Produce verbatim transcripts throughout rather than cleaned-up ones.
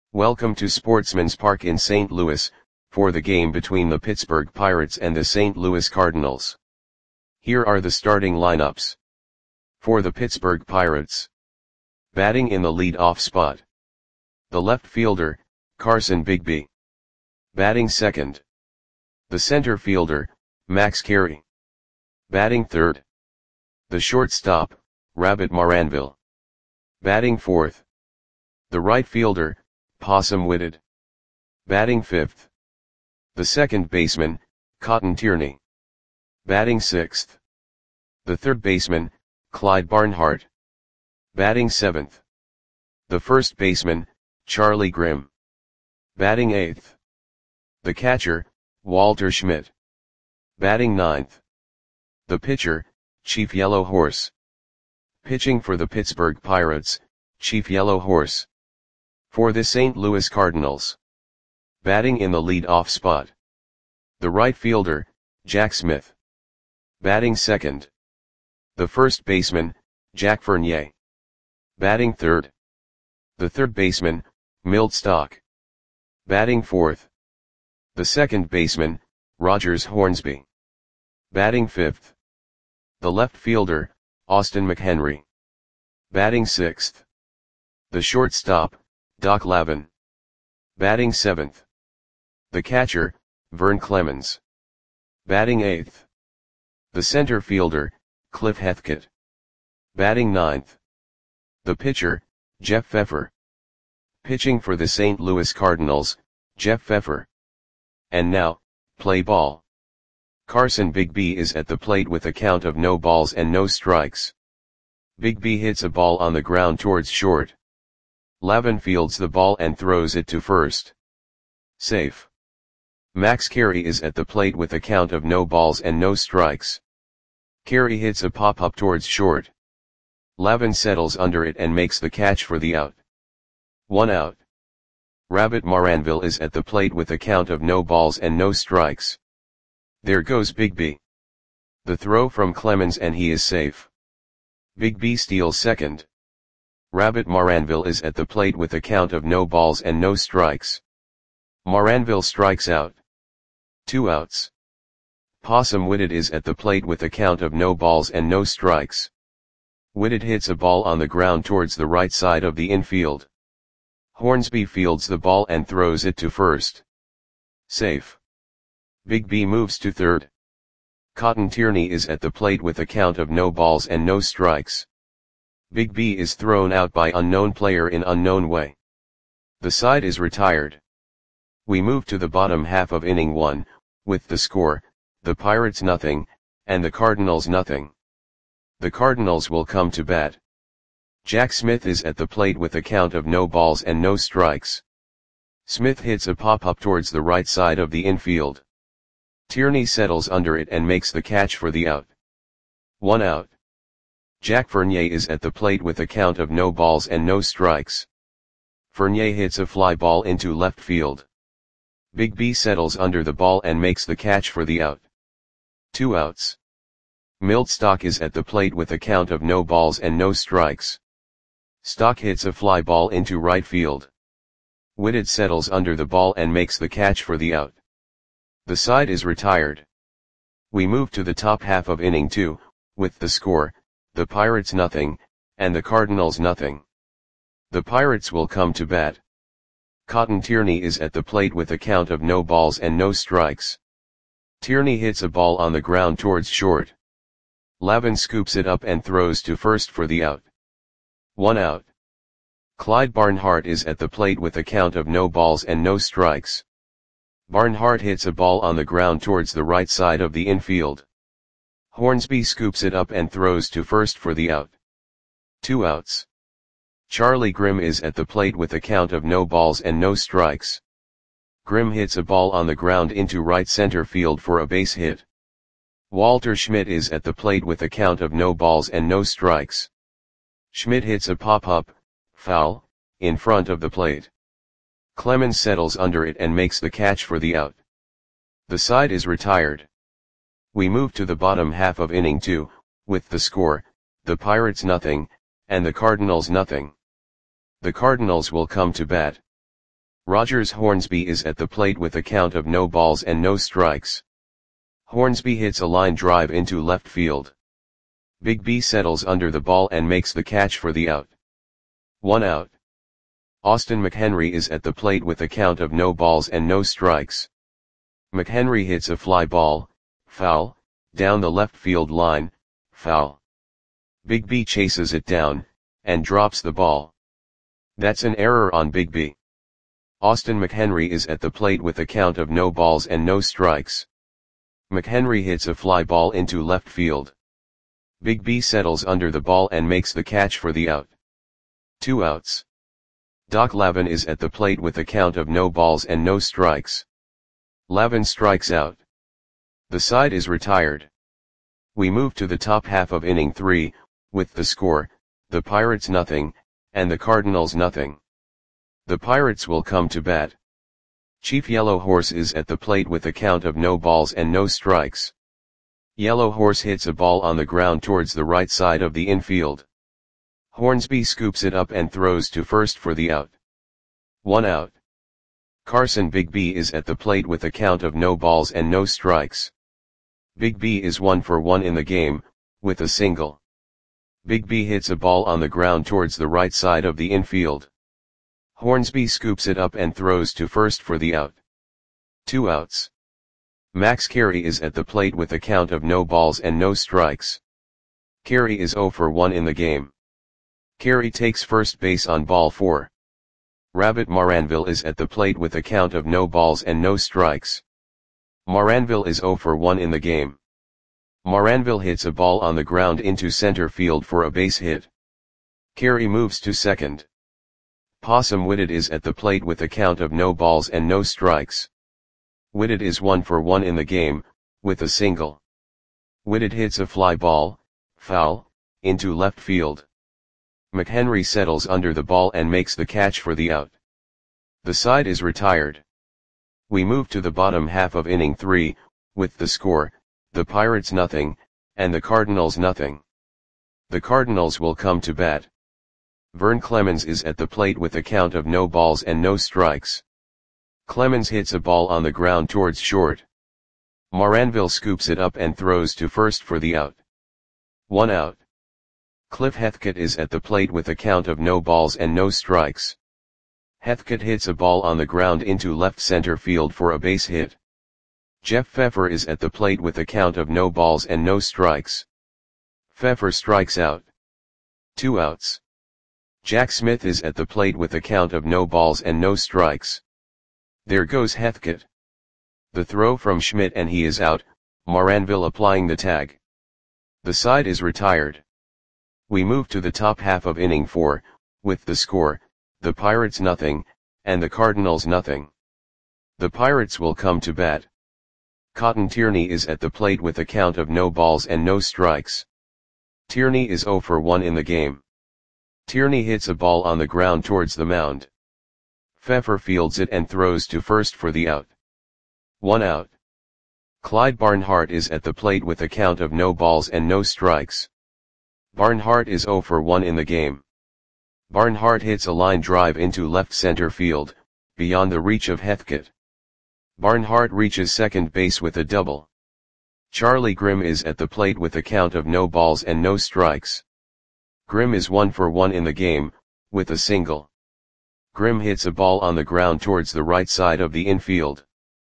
Welcome to Sportsman's Park in Saint Louis, for the game between the Pittsburgh Pirates and the Saint Louis Cardinals. Here are the starting lineups. For the Pittsburgh Pirates. Batting in the lead-off spot. The left fielder, Carson Bigby. Batting second. The center fielder, Max Carey. Batting third. The shortstop, Rabbit Maranville. Batting fourth. The right fielder, Possum Whitted. Batting fifth. The second baseman, Cotton Tierney. Batting sixth. The third baseman, Clyde Barnhart. Batting seventh. The first baseman, Charlie Grimm. Batting eighth. The catcher, Walter Schmidt. Batting ninth. The pitcher, Chief Yellow Horse. Pitching for the Pittsburgh Pirates, Chief Yellow Horse. For the Saint Louis Cardinals. Batting in the lead-off spot. The right fielder, Jack Smith. Batting second. The first baseman, Jack Fournier. Batting third. The third baseman, Milt Stock. Batting fourth. The second baseman, Rogers Hornsby. Batting fifth. The left fielder, Austin McHenry. Batting sixth. The shortstop, Doc Lavin. Batting seventh. The catcher, Vern Clemens. Batting eighth. The center fielder, Cliff Heathcote. Batting ninth. The pitcher, Jeff Pfeffer. Pitching for the Saint Louis Cardinals, Jeff Pfeffer. And now, play ball. Carson Bigby is at the plate with a count of no balls and no strikes. Bigby hits a ball on the ground towards short. Lavin fields the ball and throws it to first. Safe. Max Carey is at the plate with a count of no balls and no strikes. Carey hits a pop-up towards short. Lavin settles under it and makes the catch for the out. One out. Rabbit Maranville is at the plate with a count of no balls and no strikes. There goes Bigby. The throw from Clemens and he is safe. Bigby steals second. Rabbit Maranville is at the plate with a count of no balls and no strikes. Maranville strikes out. Two outs. Possum Whitted is at the plate with a count of no balls and no strikes. Whitted hits a ball on the ground towards the right side of the infield. Hornsby fields the ball and throws it to first. Safe. Bigby moves to third. Cotton Tierney is at the plate with a count of no balls and no strikes. Bigby is thrown out by unknown player in unknown way. The side is retired. We move to the bottom half of inning one, with the score, the Pirates nothing, and the Cardinals nothing. The Cardinals will come to bat. Jack Smith is at the plate with a count of no balls and no strikes. Smith hits a pop-up towards the right side of the infield. Tierney settles under it and makes the catch for the out. One out. Jack Fournier is at the plate with a count of no balls and no strikes. Fournier hits a fly ball into left field. Bigby settles under the ball and makes the catch for the out. Two outs. Milt Stock is at the plate with a count of no balls and no strikes. Stock hits a fly ball into right field. Whitted settles under the ball and makes the catch for the out. The side is retired. We move to the top half of inning two, with the score, the Pirates nothing, and the Cardinals nothing. The Pirates will come to bat. Cotton Tierney is at the plate with a count of no balls and no strikes. Tierney hits a ball on the ground towards short. Lavin scoops it up and throws to first for the out. One out. Clyde Barnhart is at the plate with a count of no balls and no strikes. Barnhart hits a ball on the ground towards the right side of the infield. Hornsby scoops it up and throws to first for the out. Two outs. Charlie Grimm is at the plate with a count of no balls and no strikes. Grimm hits a ball on the ground into right center field for a base hit. Walter Schmidt is at the plate with a count of no balls and no strikes. Schmidt hits a pop-up, foul, in front of the plate. Clemens settles under it and makes the catch for the out. The side is retired. We move to the bottom half of inning two, with the score, the Pirates nothing, and the Cardinals nothing. The Cardinals will come to bat. Rogers Hornsby is at the plate with a count of no balls and no strikes. Hornsby hits a line drive into left field. Big B settles under the ball and makes the catch for the out. One out. Austin McHenry is at the plate with a count of no balls and no strikes. McHenry hits a fly ball, foul, down the left field line, foul. Big B chases it down, and drops the ball. That's an error on Big B. Austin McHenry is at the plate with a count of no balls and no strikes. McHenry hits a fly ball into left field. Big B settles under the ball and makes the catch for the out. Two outs. Doc Lavin is at the plate with a count of no balls and no strikes. Lavin strikes out. The side is retired. We move to the top half of inning three, with the score, the Pirates nothing, and the Cardinals nothing. The Pirates will come to bat. Chief Yellow Horse is at the plate with a count of no balls and no strikes. Yellow Horse hits a ball on the ground towards the right side of the infield. Hornsby scoops it up and throws to first for the out. One out. Carson Big B is at the plate with a count of no balls and no strikes. Big B is one for one in the game, with a single. Big B hits a ball on the ground towards the right side of the infield. Hornsby scoops it up and throws to first for the out. Two outs. Max Carey is at the plate with a count of no balls and no strikes. Carey is zero for one in the game. Carey takes first base on ball four. Rabbit Maranville is at the plate with a count of no balls and no strikes. Maranville is zero for one in the game. Maranville hits a ball on the ground into center field for a base hit. Carey moves to second. Possum Whitted is at the plate with a count of no balls and no strikes. Whitted is one for one in the game, with a single. Whitted hits a fly ball, foul, into left field. McHenry settles under the ball and makes the catch for the out. The side is retired. We move to the bottom half of inning three, with the score, the Pirates nothing, and the Cardinals nothing. The Cardinals will come to bat. Vern Clemens is at the plate with a count of no balls and no strikes. Clemens hits a ball on the ground towards short. Maranville scoops it up and throws to first for the out. One out. Cliff Heathcote is at the plate with a count of no balls and no strikes. Heathcote hits a ball on the ground into left center field for a base hit. Jeff Pfeffer is at the plate with a count of no balls and no strikes. Pfeffer strikes out. Two outs. Jack Smith is at the plate with a count of no balls and no strikes. There goes Heathcote. The throw from Schmidt and he is out, Maranville applying the tag. The side is retired. We move to the top half of inning four, with the score, the Pirates nothing, and the Cardinals nothing. The Pirates will come to bat. Cotton Tierney is at the plate with a count of no balls and no strikes. Tierney is zero for one in the game. Tierney hits a ball on the ground towards the mound. Pfeffer fields it and throws to first for the out. One out. Clyde Barnhart is at the plate with a count of no balls and no strikes. Barnhart is zero for one in the game. Barnhart hits a line drive into left center field, beyond the reach of Heathcote. Barnhart reaches second base with a double. Charlie Grimm is at the plate with a count of no balls and no strikes. Grimm is one for one in the game, with a single. Grimm hits a ball on the ground towards the right side of the infield.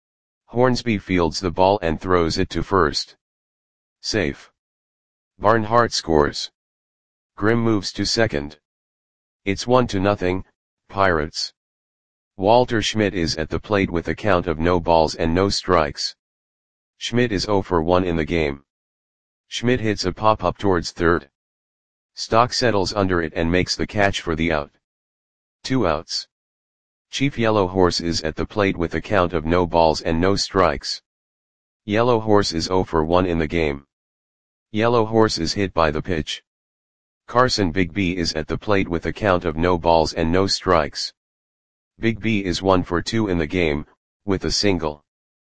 Hornsby fields the ball and throws it to first. Safe. Barnhart scores. Grimm moves to second. It's one to nothing, Pirates. Walter Schmidt is at the plate with a count of no balls and no strikes. Schmidt is zero for one in the game. Schmidt hits a pop-up towards third. Stock settles under it and makes the catch for the out. Two outs. Chief Yellow Horse is at the plate with a count of no balls and no strikes. Yellow Horse is zero for one in the game. Yellow Horse is hit by the pitch. Carson Big B is at the plate with a count of no balls and no strikes. Big B is one for two in the game, with a single.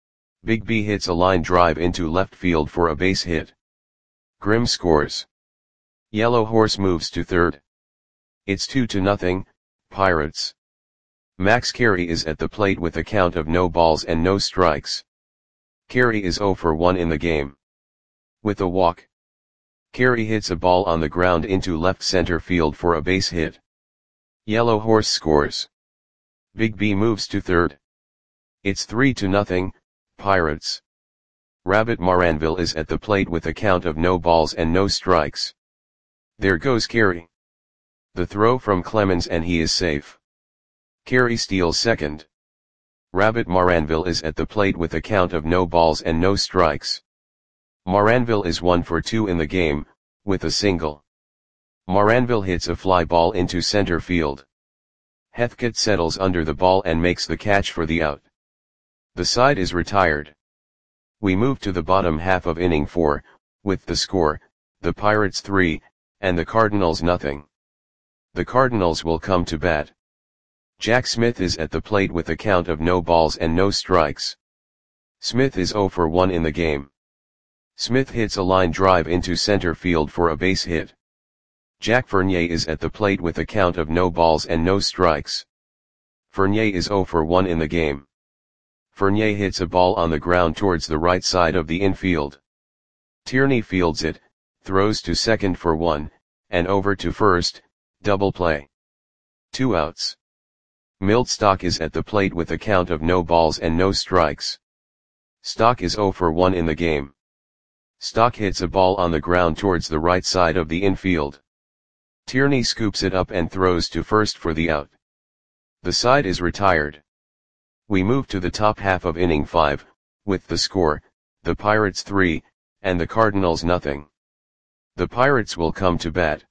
Big B hits a line drive into left field for a base hit. Grimm scores. Yellow Horse moves to third. It's two to nothing, Pirates. Max Carey is at the plate with a count of no balls and no strikes. Carey is zero for one in the game. With a walk, Carey hits a ball on the ground into left center field for a base hit. Yellow Horse scores. Big B moves to third. It's three to nothing, Pirates. Rabbit Maranville is at the plate with a count of no balls and no strikes. There goes Carey. The throw from Clemens and he is safe. Carey steals second. Rabbit Maranville is at the plate with a count of no balls and no strikes. Maranville is one for two in the game, with a single. Maranville hits a fly ball into center field. Heathcote settles under the ball and makes the catch for the out. The side is retired. We move to the bottom half of inning four, with the score, the Pirates three, and the Cardinals nothing. The Cardinals will come to bat. Jack Smith is at the plate with a count of no balls and no strikes. Smith is zero for one in the game. Smith hits a line drive into center field for a base hit. Jack Fournier is at the plate with a count of no balls and no strikes. Fournier is zero for one in the game. Fournier hits a ball on the ground towards the right side of the infield. Tierney fields it, throws to second for one, and over to first, double play. Two outs. Milt Stock is at the plate with a count of no balls and no strikes. Stock is zero for one in the game. Stock hits a ball on the ground towards the right side of the infield. Tierney scoops it up and throws to first for the out. The side is retired. We move to the top half of inning five, with the score, the Pirates three, and the Cardinals nothing. The Pirates will come to bat.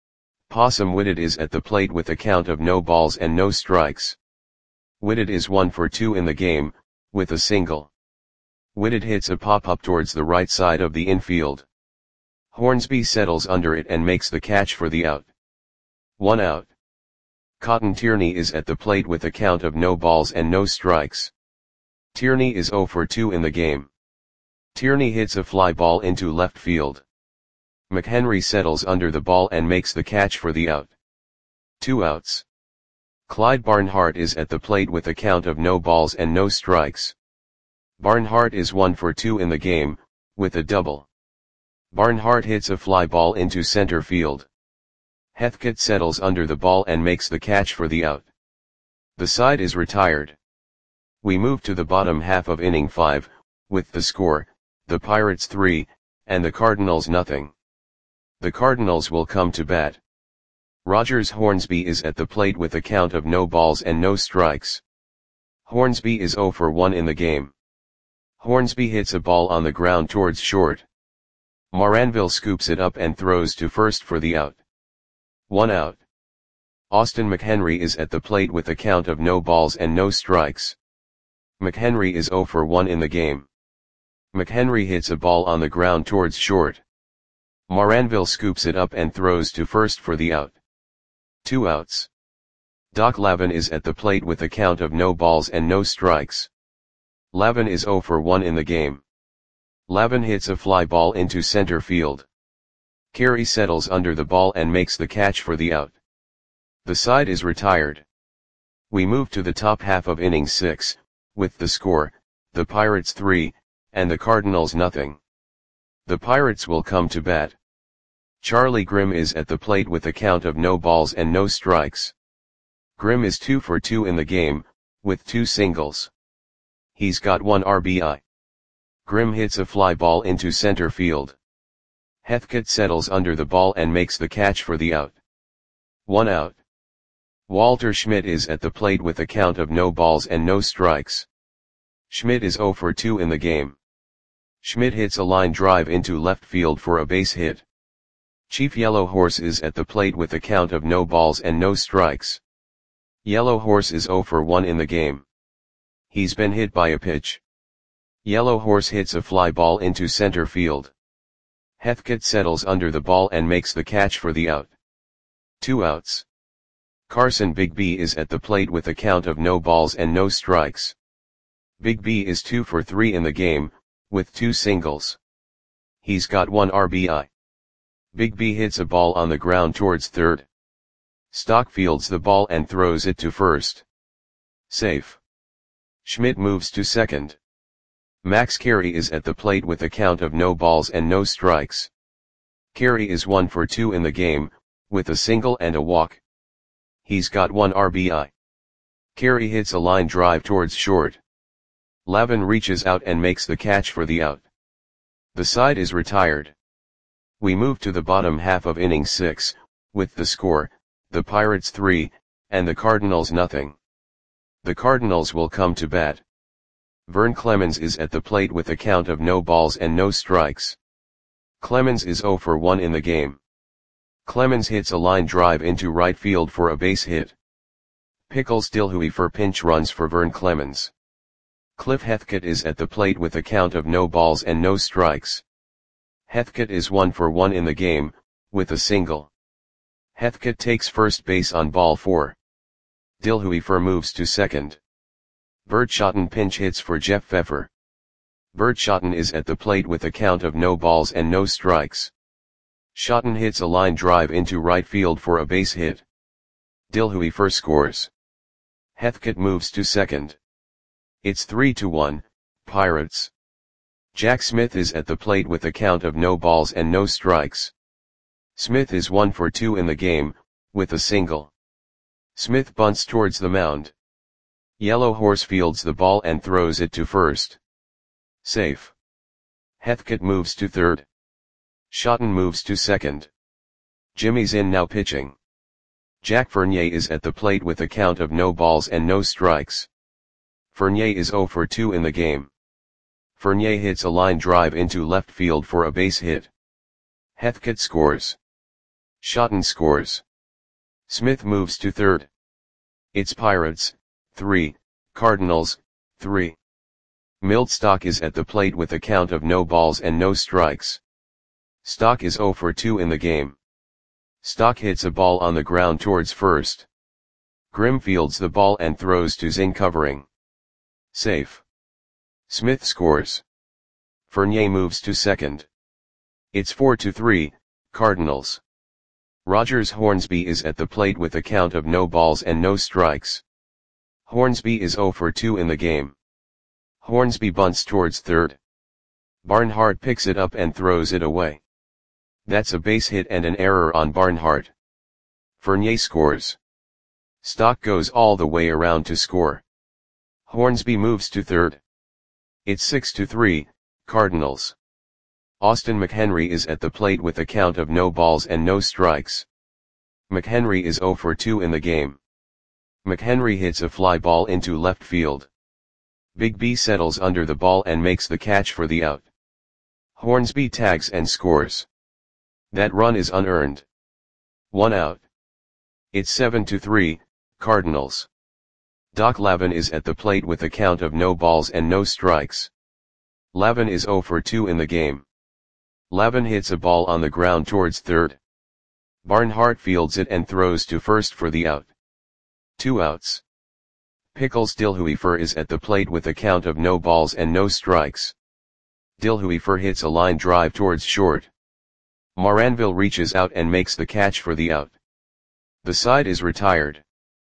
Possum Whitted is at the plate with a count of no balls and no strikes. Whitted is one for two in the game, with a single. Whitted hits a pop-up towards the right side of the infield. Hornsby settles under it and makes the catch for the out. One out. Cotton Tierney is at the plate with a count of no balls and no strikes. Tierney is zero for two in the game. Tierney hits a fly ball into left field. McHenry settles under the ball and makes the catch for the out. Two outs. Clyde Barnhart is at the plate with a count of no balls and no strikes. Barnhart is one for two in the game, with a double. Barnhart hits a fly ball into center field. Heathcote settles under the ball and makes the catch for the out. The side is retired. We move to the bottom half of inning five, with the score, the Pirates three, and the Cardinals nothing. The Cardinals will come to bat. Rogers Hornsby is at the plate with a count of no balls and no strikes. Hornsby is zero for one in the game. Hornsby hits a ball on the ground towards short. Maranville scoops it up and throws to first for the out. One out. Austin McHenry is at the plate with a count of no balls and no strikes. McHenry is zero for one in the game. McHenry hits a ball on the ground towards short. Maranville scoops it up and throws to first for the out. Two outs. Doc Lavin is at the plate with a count of no balls and no strikes. Lavin is zero for one in the game. Lavin hits a fly ball into center field. Carey settles under the ball and makes the catch for the out. The side is retired. We move to the top half of inning six, with the score, the Pirates three, and the Cardinals nothing. The Pirates will come to bat. Charlie Grimm is at the plate with a count of no balls and no strikes. Grimm is two for two in the game, with two singles. He's got one R B I. Grimm hits a fly ball into center field. Heathcote settles under the ball and makes the catch for the out. One out. Walter Schmidt is at the plate with a count of no balls and no strikes. Schmidt is zero for two in the game. Schmidt hits a line drive into left field for a base hit. Chief Yellow Horse is at the plate with a count of no balls and no strikes. Yellow Horse is zero for one in the game. He's been hit by a pitch. Yellow Horse hits a fly ball into center field. Heathcote settles under the ball and makes the catch for the out. Two outs. Carson Big B is at the plate with a count of no balls and no strikes. Big B is two for three in the game, with two singles. He's got one R B I. Big B hits a ball on the ground towards third. Stock fields the ball and throws it to first. Safe. Schmidt moves to second. Max Carey is at the plate with a count of no balls and no strikes. Carey is one for two in the game, with a single and a walk. He's got one R B I. Carey hits a line drive towards short. Lavin reaches out and makes the catch for the out. The side is retired. We move to the bottom half of inning six, with the score, the Pirates three, and the Cardinals nothing. The Cardinals will come to bat. Vern Clemens is at the plate with a count of no balls and no strikes. Clemens is zero for one in the game. Clemens hits a line drive into right field for a base hit. Pickles Dilhuifer pinch runs for Vern Clemens. Cliff Heathcote is at the plate with a count of no balls and no strikes. Heathcote is one for one in the game, with a single. Heathcote takes first base on ball four. Dilhuifer moves to second. Bert Schotten pinch hits for Jeff Pfeffer. Bert Schotten is at the plate with a count of no balls and no strikes. Schotten hits a line drive into right field for a base hit. Dilhuifer scores. Heathcote moves to second. It's three to one, Pirates. Jack Smith is at the plate with a count of no balls and no strikes. Smith is one for two in the game, with a single. Smith bunts towards the mound. Yellow Horse fields the ball and throws it to first. Safe. Heathcote moves to third. Schotten moves to second. Jimmy Zinn now pitching. Jack Fournier is at the plate with a count of no balls and no strikes. Fournier is zero for two in the game. Fournier hits a line drive into left field for a base hit. Heathcote scores. Schotten scores. Smith moves to third. It's Pirates, three, Cardinals, three. Milt Stock is at the plate with a count of no balls and no strikes. Stock is zero for two in the game. Stock hits a ball on the ground towards first. Grimm fields the ball and throws to Zinn covering. Safe. Smith scores. Fournier moves to second. It's four to three, Cardinals. Rogers Hornsby is at the plate with a count of no balls and no strikes. Hornsby is zero for two in the game. Hornsby bunts towards third. Barnhart picks it up and throws it away. That's a base hit and an error on Barnhart. Fournier scores. Stock goes all the way around to score. Hornsby moves to third. It's six to three, Cardinals. Austin McHenry is at the plate with a count of no balls and no strikes. McHenry is zero for two in the game. McHenry hits a fly ball into left field. Big B settles under the ball and makes the catch for the out. Hornsby tags and scores. That run is unearned. One out. It's seven to three, Cardinals. Doc Lavin is at the plate with a count of no balls and no strikes. Lavin is zero for two in the game. Lavin hits a ball on the ground towards third. Barnhart fields it and throws to first for the out. Two outs. Pickles Dilhuifer is at the plate with a count of no balls and no strikes. Dilhuifer hits a line drive towards short. Moranville reaches out and makes the catch for the out. The side is retired.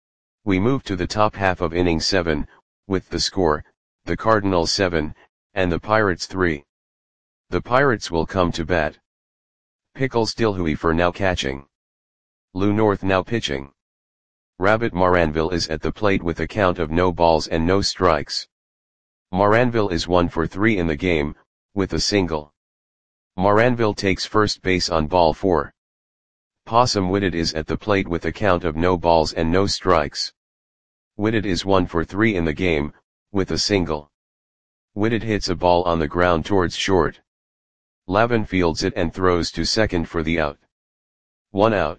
We move to the top half of inning seven, with the score, the Cardinals seven, and the Pirates three. The Pirates will come to bat. Pickles Dilhuifer now catching. Lou North now pitching. Rabbit Moranville is at the plate with a count of no balls and no strikes. Moranville is one for three in the game, with a single. Moranville takes first base on ball four. Possum Whitted is at the plate with a count of no balls and no strikes. Whitted is one for three in the game, with a single. Whitted hits a ball on the ground towards short. Lavin fields it and throws to second for the out. One out.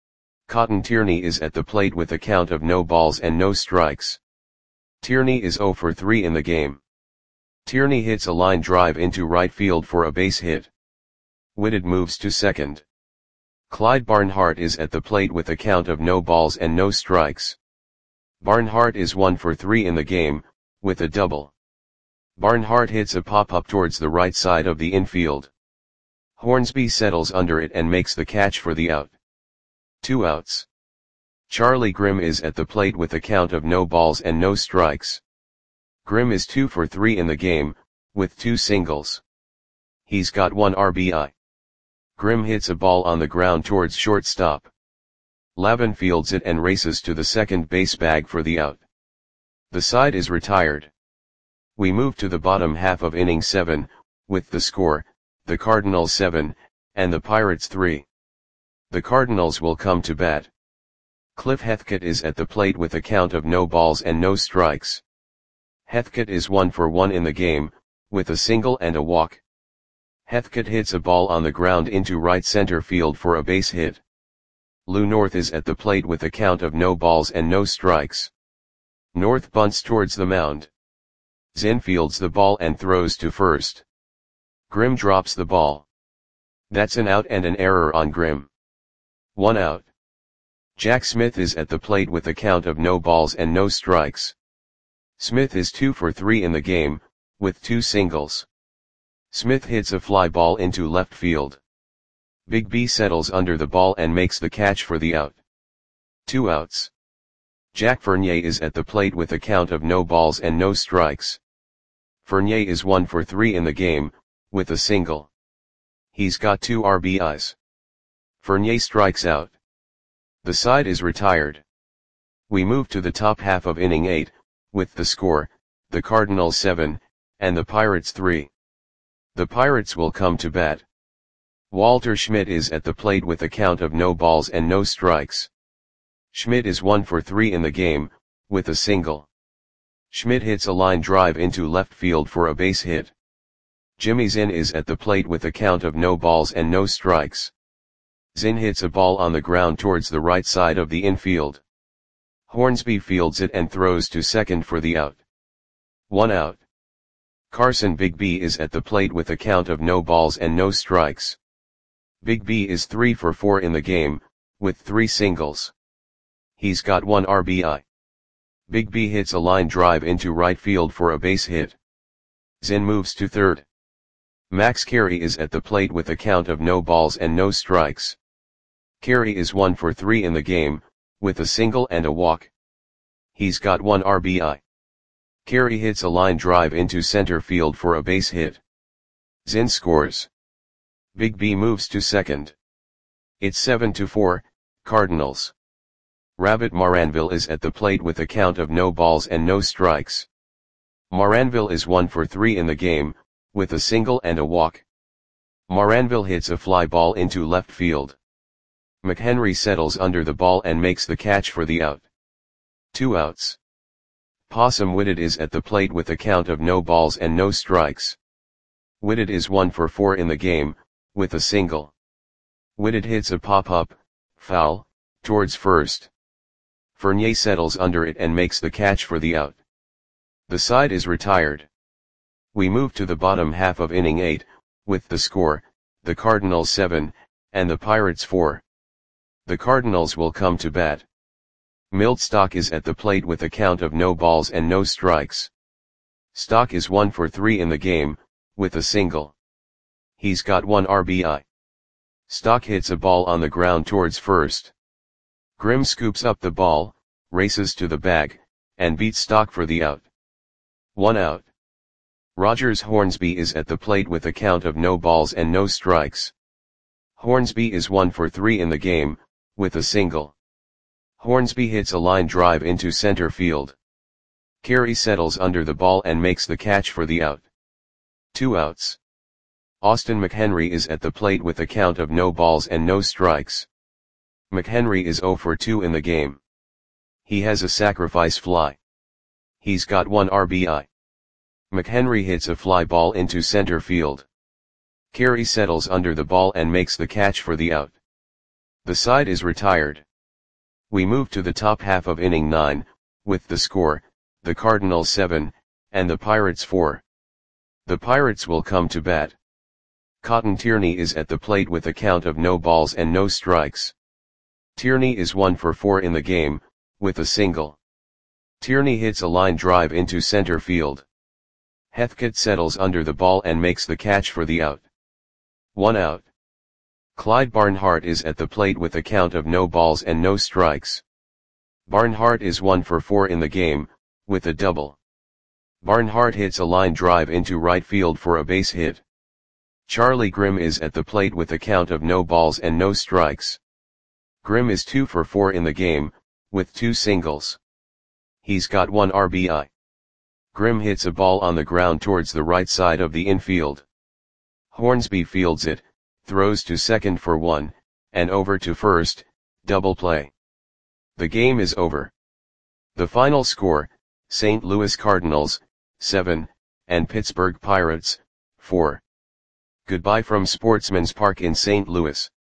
Cotton Tierney is at the plate with a count of no balls and no strikes. Tierney is zero for three in the game. Tierney hits a line drive into right field for a base hit. Whitted moves to second. Clyde Barnhart is at the plate with a count of no balls and no strikes. Barnhart is one for three in the game, with a double. Barnhart hits a pop-up towards the right side of the infield. Hornsby settles under it and makes the catch for the out. Two outs. Charlie Grimm is at the plate with a count of no balls and no strikes. Grimm is two for three in the game, with two singles. He's got one R B I. Grimm hits a ball on the ground towards shortstop. Lavin fields it and races to the second base bag for the out. The side is retired. We move to the bottom half of inning seven, with the score, the Cardinals seven, and the Pirates three. The Cardinals will come to bat. Cliff Heathcote is at the plate with a count of no balls and no strikes. Heathcote is one for one in the game, with a single and a walk. Heathcote hits a ball on the ground into right center field for a base hit. Lou North is at the plate with a count of no balls and no strikes. North bunts towards the mound. Zinn fields the ball and throws to first. Grimm drops the ball. That's an out and an error on Grimm. One out. Jack Smith is at the plate with a count of no balls and no strikes. Smith is two for three in the game, with two singles. Smith hits a fly ball into left field. Big B settles under the ball and makes the catch for the out. Two outs. Jack Fournier is at the plate with a count of no balls and no strikes. Fournier is one for three in the game, with a single. He's got two R B Is. Fournier strikes out. The side is retired. We move to the top half of inning eight, with the score, the Cardinals seven, and the Pirates three. The Pirates will come to bat. Walter Schmidt is at the plate with a count of no balls and no strikes. Schmidt is one for three in the game, with a single. Schmidt hits a line drive into left field for a base hit. Jimmy Zinn is at the plate with a count of no balls and no strikes. Zinn hits a ball on the ground towards the right side of the infield. Hornsby fields it and throws to second for the out. One out. Carson Big B is at the plate with a count of no balls and no strikes. Big B is three for four in the game, with three singles. He's got one R B I. Big B hits a line drive into right field for a base hit. Zinn moves to third. Max Carey is at the plate with a count of no balls and no strikes. Carey is one for three in the game, with a single and a walk. He's got one R B I. Carey hits a line drive into center field for a base hit. Zinn scores. Big B moves to second. It's seven to four, Cardinals. Rabbit Maranville is at the plate with a count of no balls and no strikes. Maranville is one for three in the game, with a single and a walk. Maranville hits a fly ball into left field. McHenry settles under the ball and makes the catch for the out. Two outs. Possum Whitted is at the plate with a count of no balls and no strikes. Whitted is one for four in the game, with a single. Whitted hits a pop-up, foul, towards first. Fournier settles under it and makes the catch for the out. The side is retired. We move to the bottom half of inning eight, with the score, the Cardinals seven, and the Pirates four. The Cardinals will come to bat. Milt Stock is at the plate with a count of no balls and no strikes. Stock is one for three in the game, with a single. He's got one R B I. Stock hits a ball on the ground towards first. Grimm scoops up the ball, races to the bag, and beats Stock for the out. One out. Rogers Hornsby is at the plate with a count of no balls and no strikes. Hornsby is one for three in the game, with a single. Hornsby hits a line drive into center field. Carey settles under the ball and makes the catch for the out. Two outs. Austin McHenry is at the plate with a count of no balls and no strikes. McHenry is zero for two in the game. He has a sacrifice fly. He's got one R B I. McHenry hits a fly ball into center field. Carey settles under the ball and makes the catch for the out. The side is retired. We move to the top half of inning nine, with the score, the Cardinals seven, and the Pirates four. The Pirates will come to bat. Cotton Tierney is at the plate with a count of no balls and no strikes. Tierney is one for four in the game, with a single. Tierney hits a line drive into center field. Heathcote settles under the ball and makes the catch for the out. One out. Clyde Barnhart is at the plate with a count of no balls and no strikes. Barnhart is one for four in the game, with a double. Barnhart hits a line drive into right field for a base hit. Charlie Grimm is at the plate with a count of no balls and no strikes. Grimm is two for four in the game, with two singles. He's got one R B I. Grimm hits a ball on the ground towards the right side of the infield. Hornsby fields it, throws to second for one, and over to first, double play. The game is over. The final score, Saint Louis Cardinals, seven, and Pittsburgh Pirates, four. Goodbye from Sportsman's Park in Saint Louis.